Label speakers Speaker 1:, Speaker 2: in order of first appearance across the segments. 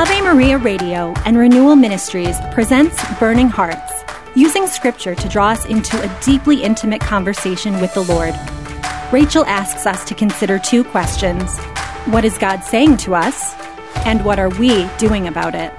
Speaker 1: Ave Maria Radio and Renewal Ministries presents Burning Hearts, using Scripture to draw us into a deeply intimate conversation with the Lord. Rachel asks us to consider two questions. What is God saying to us? And what are we doing about it?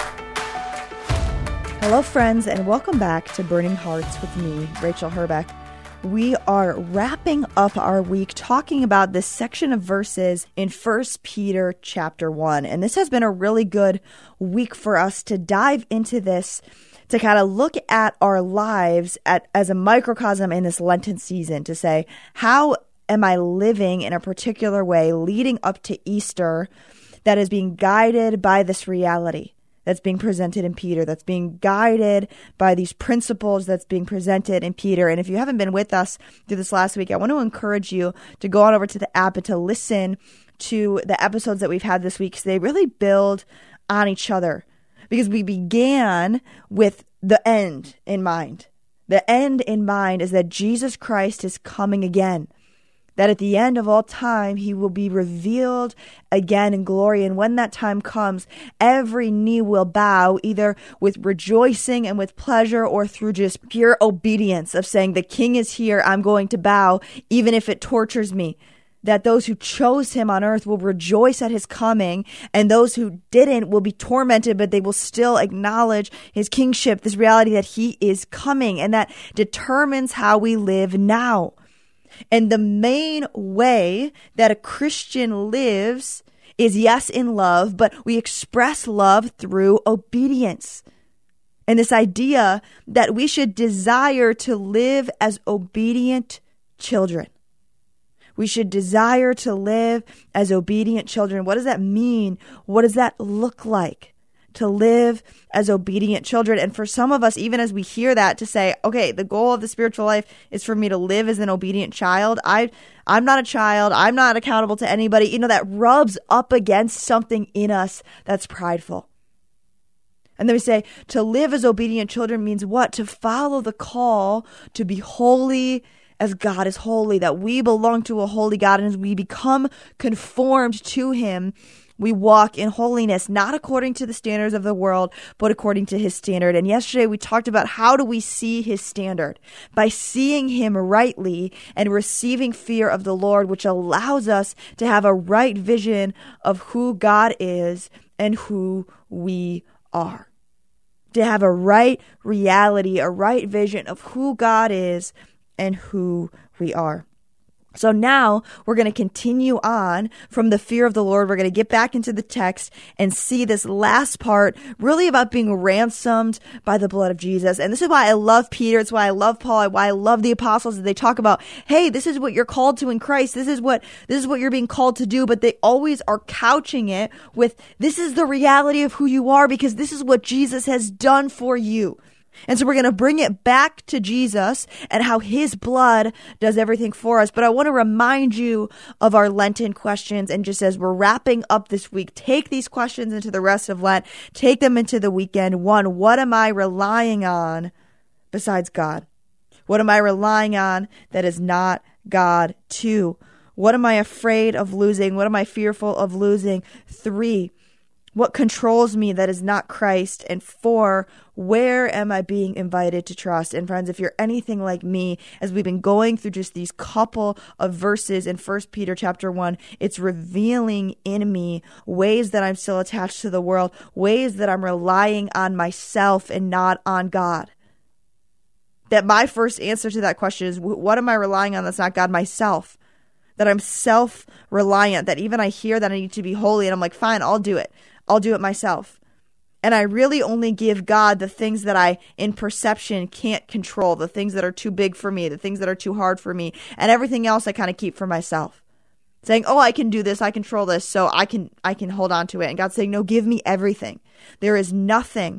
Speaker 2: Hello, friends, and welcome back to Burning Hearts with me, Rachel Herbeck. We are wrapping up our week talking about this section of verses in 1 Peter chapter 1. And this has been a really good week for us to dive into this, to kind of look at our lives as a microcosm in this Lenten season, to say, how am I living in a particular way leading up to Easter that is being guided by this reality that's being presented in Peter, that's being guided by these principles that's being presented in Peter. And if you haven't been with us through this last week, I want to encourage you to go on over to the app and to listen to the episodes that we've had this week, because they really build on each other. Because we began with the end in mind. The end in mind is that Jesus Christ is coming again. That at the end of all time, he will be revealed again in glory. And when that time comes, every knee will bow, either with rejoicing and with pleasure, or through just pure obedience of saying, the King is here, I'm going to bow, even if it tortures me. That those who chose him on earth will rejoice at his coming, and those who didn't will be tormented, but they will still acknowledge his kingship, this reality that he is coming, and that determines how we live now. And the main way that a Christian lives is, yes, in love, but we express love through obedience. And this idea that we should desire to live as obedient children. We should desire to live as obedient children. What does that mean? What does that look like? To live as obedient children. And for some of us, even as we hear that, to say, okay, the goal of the spiritual life is for me to live as an obedient child. I'm not a child. I'm not accountable to anybody. You know, that rubs up against something in us that's prideful. And then we say, to live as obedient children means what? To follow the call to be holy as God is holy, that we belong to a holy God. And as we become conformed to him, we walk in holiness, not according to the standards of the world, but according to his standard. And yesterday we talked about, how do we see his standard? By seeing him rightly and receiving fear of the Lord, which allows us to have a right vision of who God is and who we are. To have a right reality, a right vision of who God is and who we are. So now we're going to continue on from the fear of the Lord. We're going to get back into the text and see this last part really about being ransomed by the blood of Jesus. And this is why I love Peter. It's why I love Paul. Why I love the apostles. They talk about, hey, this is what you're called to in Christ. This is what you're being called to do. But they always are couching it with, this is the reality of who you are, because this is what Jesus has done for you. And so we're going to bring it back to Jesus and how his blood does everything for us. But I want to remind you of our Lenten questions. And just as we're wrapping up this week, take these questions into the rest of Lent. Take them into the weekend. 1, what am I relying on besides God? What am I relying on that is not God? 2, what am I afraid of losing? What am I fearful of losing? 3, what controls me that is not Christ? And 4, where am I being invited to trust? And friends, if you're anything like me, as we've been going through just these couple of verses in 1 Peter chapter 1, it's revealing in me ways that I'm still attached to the world, ways that I'm relying on myself and not on God. That my first answer to that question is, what am I relying on that's not God? Myself. That I'm self-reliant, that even I hear that I need to be holy, and I'm like, fine, I'll do it. I'll do it myself. And I really only give God the things that I, in perception, can't control, the things that are too big for me, the things that are too hard for me, and everything else I kind of keep for myself. Saying, oh, I can do this, I control this, so I can hold on to it. And God's saying, no, give me everything. There is nothing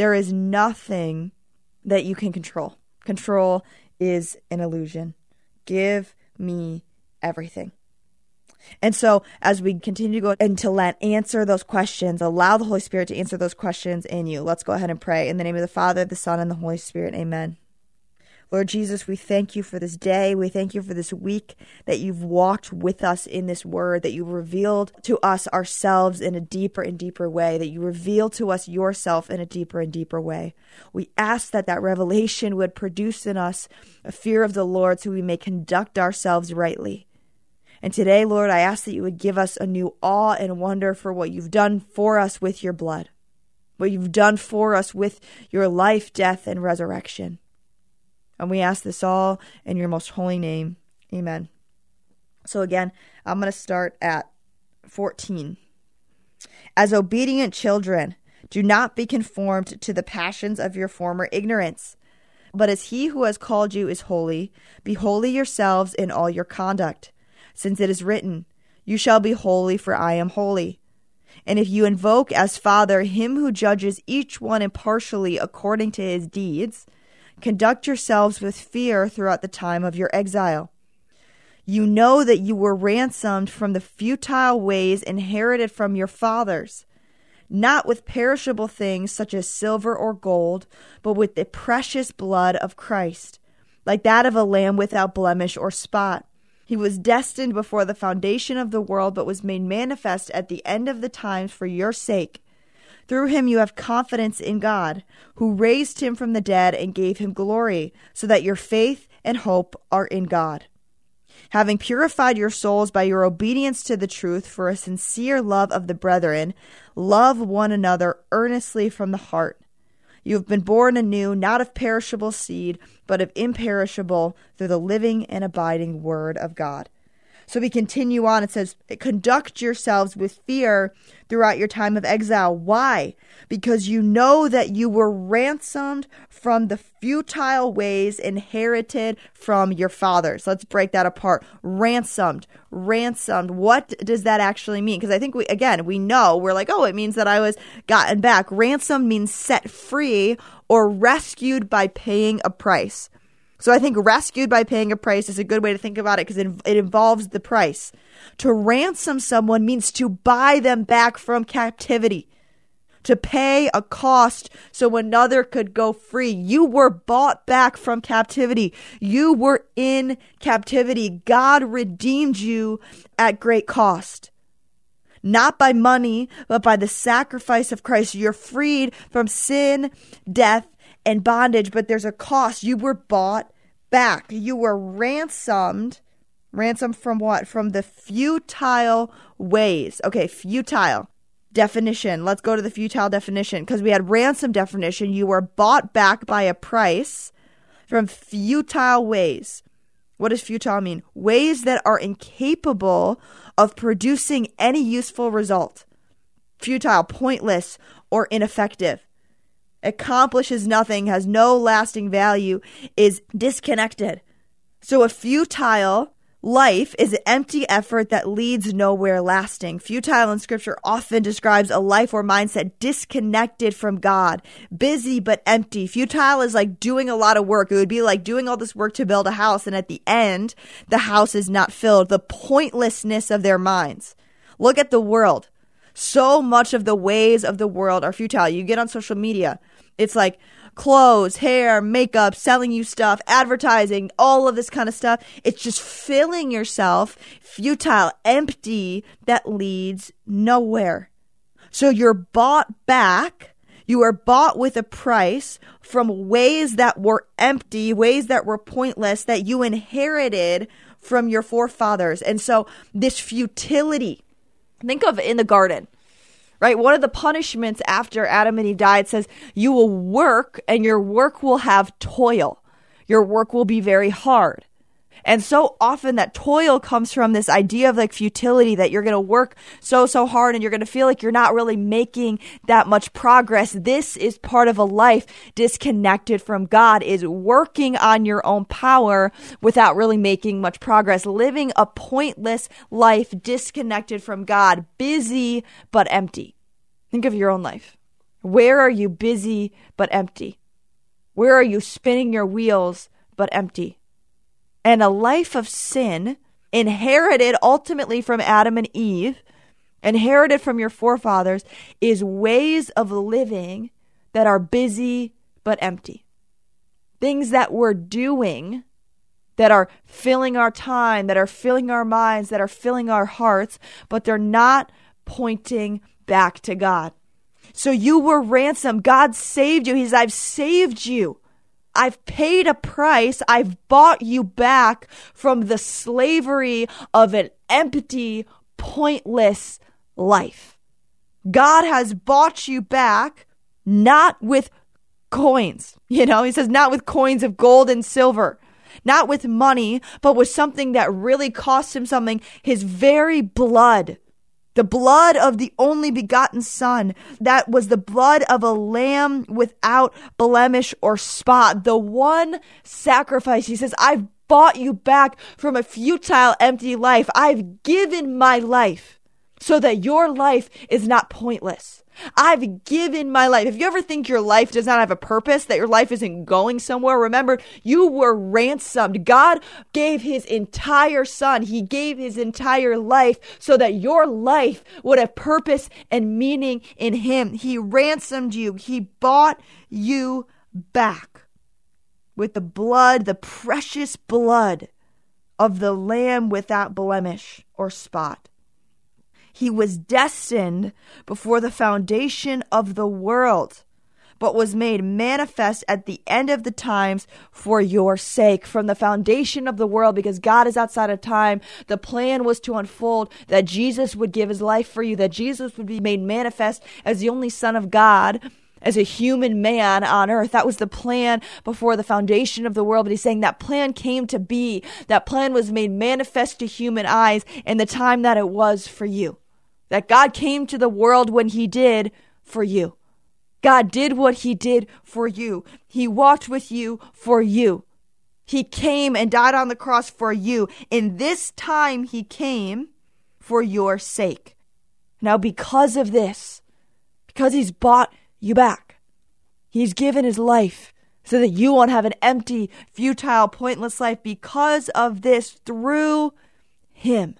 Speaker 2: that you can control. Control is an illusion. Give me everything. And so as we continue to go into Lent, answer those questions, allow the Holy Spirit to answer those questions in you. Let's go ahead and pray. In the name of the Father, the Son, and the Holy Spirit, amen. Lord Jesus, we thank you for this day. We thank you for this week that you've walked with us in this word, that you revealed to us ourselves in a deeper and deeper way, that you reveal to us yourself in a deeper and deeper way. We ask that that revelation would produce in us a fear of the Lord so we may conduct ourselves rightly. And today, Lord, I ask that you would give us a new awe and wonder for what you've done for us with your blood, what you've done for us with your life, death, and resurrection. And we ask this all in your most holy name. Amen. So again, I'm going to start at 14. As obedient children, do not be conformed to the passions of your former ignorance. But as he who has called you is holy, be holy yourselves in all your conduct. Since it is written, you shall be holy, for I am holy. And if you invoke as Father him who judges each one impartially according to his deeds, conduct yourselves with fear throughout the time of your exile. You know that you were ransomed from the futile ways inherited from your fathers, not with perishable things such as silver or gold, but with the precious blood of Christ, like that of a lamb without blemish or spot. He was destined before the foundation of the world, but was made manifest at the end of the times for your sake. Through him you have confidence in God, who raised him from the dead and gave him glory, so that your faith and hope are in God. Having purified your souls by your obedience to the truth for a sincere love of the brethren, love one another earnestly from the heart. You have been born anew, not of perishable seed, but of imperishable, through the living and abiding word of God. So we continue on. It says, conduct yourselves with fear throughout your time of exile. Why? Because you know that you were ransomed from the futile ways inherited from your fathers. Let's break that apart. Ransomed. What does that actually mean? Because I think we know, we're like, oh, it means that I was gotten back. Ransomed means set free or rescued by paying a price. So I think rescued by paying a price is a good way to think about it, because it involves the price. To ransom someone means to buy them back from captivity, to pay a cost so another could go free. You were bought back from captivity. You were in captivity. God redeemed you at great cost. Not by money, but by the sacrifice of Christ. You're freed from sin, death, and bondage, but there's a cost. You were bought back. You were ransomed. Ransomed from what? From the futile ways. Okay, futile definition. Let's go to the futile definition, because we had ransom definition. You were bought back by a price from futile ways. What does futile mean? Ways that are incapable of producing any useful result. Futile, pointless, or ineffective. Accomplishes nothing, has no lasting value, is disconnected. So a futile life is an empty effort that leads nowhere lasting. Futile in Scripture often describes a life or mindset disconnected from God, busy but empty. Futile is like doing a lot of work. It would be like doing all this work to build a house, and at the end, the house is not filled. The pointlessness of their minds. Look at the world. So much of the ways of the world are futile. You get on social media, it's like clothes, hair, makeup, selling you stuff, advertising, all of this kind of stuff. It's just filling yourself, futile, empty, that leads nowhere. So you're bought back. You are bought with a price from ways that were empty, ways that were pointless, that you inherited from your forefathers. And so this futility, think of in the garden, right? One of the punishments after Adam and Eve died says you will work, and your work will have toil. Your work will be very hard. And so often that toil comes from this idea of like futility, that you're going to work so hard and you're going to feel like you're not really making that much progress. This is part of a life disconnected from God, is working on your own power without really making much progress, living a pointless life disconnected from God, busy but empty. Think of your own life. Where are you busy but empty? Where are you spinning your wheels but empty? And a life of sin, inherited ultimately from Adam and Eve, inherited from your forefathers, is ways of living that are busy but empty. things that we're doing that are filling our time, that are filling our minds, that are filling our hearts, but they're not pointing back to God. So you were ransomed. God saved you. He says, I've saved you. I've paid a price. I've bought you back from the slavery of an empty, pointless life. God has bought you back, not with coins. He says, not with coins of gold and silver, not with money, but with something that really cost him something, his very blood. The blood of the only begotten Son, that was the blood of a lamb without blemish or spot. The one sacrifice. He says, I've bought you back from a futile, empty life. I've given my life so that your life is not pointless. I've given my life. If you ever think your life does not have a purpose, that your life isn't going somewhere, remember, you were ransomed. God gave his entire Son. He gave his entire life so that your life would have purpose and meaning in him. He ransomed you. He bought you back with the blood, the precious blood of the Lamb without blemish or spot. He was destined before the foundation of the world, but was made manifest at the end of the times for your sake. From the foundation of the world, because God is outside of time, the plan was to unfold that Jesus would give his life for you, that Jesus would be made manifest as the only Son of God, as a human man on earth. That was the plan before the foundation of the world. But he's saying that plan came to be. That plan was made manifest to human eyes in the time that it was for you. That God came to the world when he did for you. God did what he did for you. He walked with you for you. He came and died on the cross for you. In this time he came for your sake. Now because of this, because he's bought you back, he's given his life so that you won't have an empty, futile, pointless life. Because of this, through him,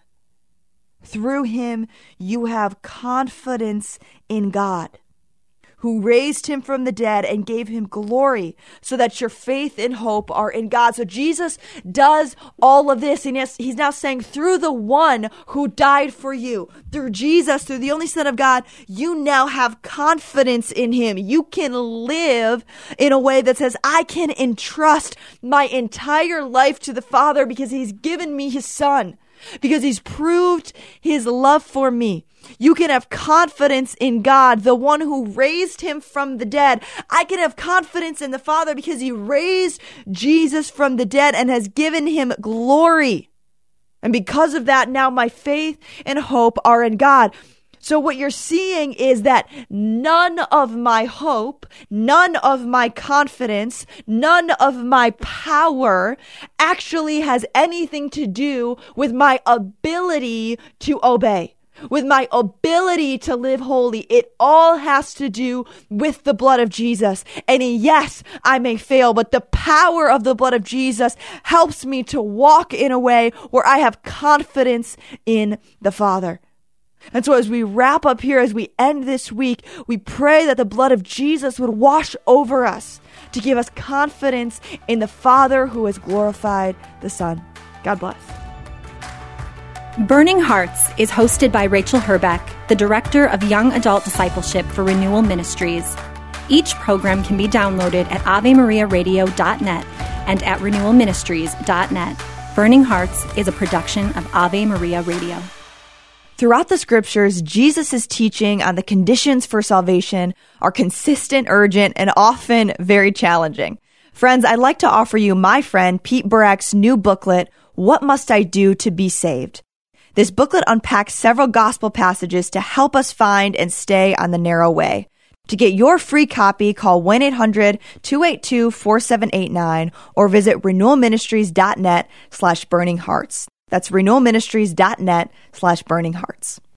Speaker 2: you have confidence in God, who raised him from the dead and gave him glory, so that your faith and hope are in God. So Jesus does all of this. And he's now saying, through the one who died for you, through Jesus, through the only Son of God, you now have confidence in him. You can live in a way that says, I can entrust my entire life to the Father because he's given me his Son, because he's proved his love for me. You can have confidence in God, the one who raised him from the dead. I can have confidence in the Father because he raised Jesus from the dead and has given him glory. And because of that, now my faith and hope are in God. So what you're seeing is that none of my hope, none of my confidence, none of my power actually has anything to do with my ability to obey, with my ability to live holy. It all has to do with the blood of Jesus. And yes, I may fail, but the power of the blood of Jesus helps me to walk in a way where I have confidence in the Father. And so as we wrap up here, as we end this week, we pray that the blood of Jesus would wash over us to give us confidence in the Father who has glorified the Son. God bless.
Speaker 1: Burning Hearts is hosted by Rachel Herbeck, the Director of Young Adult Discipleship for Renewal Ministries. Each program can be downloaded at AveMariaRadio.net and at RenewalMinistries.net. Burning Hearts is a production of Ave Maria Radio.
Speaker 2: Throughout the scriptures, Jesus' teaching on the conditions for salvation are consistent, urgent, and often very challenging. Friends, I'd like to offer you my friend Pete Burak's new booklet, What Must I Do to Be Saved? This booklet unpacks several gospel passages to help us find and stay on the narrow way. To get your free copy, call 1-800-282-4789 or visit renewalministries.net/burninghearts. That's renewalministries.net/burninghearts.